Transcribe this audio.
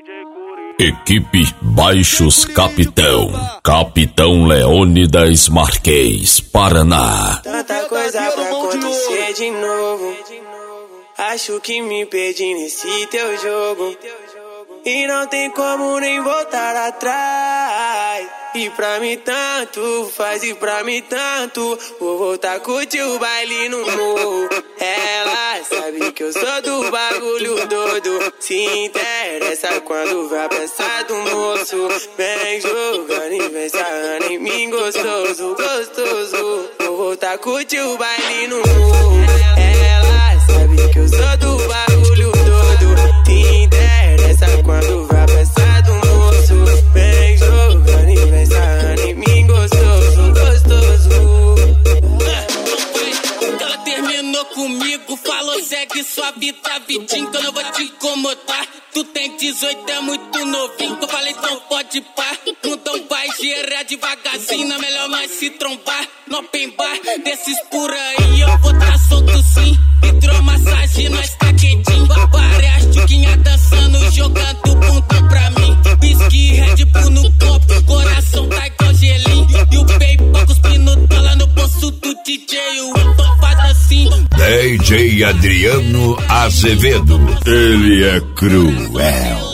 Equipe Baixos Capitão, Capitão Leônidas Marques, Paraná. Tanta coisa pra acontecer de novo. Acho que me perdi nesse teu jogo. E não tem como nem voltar atrás. E pra mim tanto faz, e pra mim tanto. Vou voltar a curtir o baile no morro. Ela sabe que eu sou do bagulho doido. Se interessa quando vai pensar do moço. Vem jogando e vem sarrando em mim gostoso, gostoso. Vou voltar a curtir o baile no morro. Ela sabe que eu sou do bagulho doido. Se interessa quando vai pensar do moço. Vem jogando e vem sarrando em mim gostoso, gostoso. Ela terminou comigo, falou segue sua vida, vidinho, que eu não vou te incomodar. Tu tem 18, é muito novinho, que eu falei então pode pá. Então vai gerar devagarzinho, é melhor nós se trombar. No open bar, desses por aí eu vou tá solto sim. Hidromassagem, nós tá quentinho. Várias chuquinhas dançando, jogando bundão pra mim. Whisky, Red Bull no copo, coração tá igual gelinho. E o paper cuspindo dólar no bolso do DJ, o então faz assim. DJ Adriano Azevedo, ele é cruel.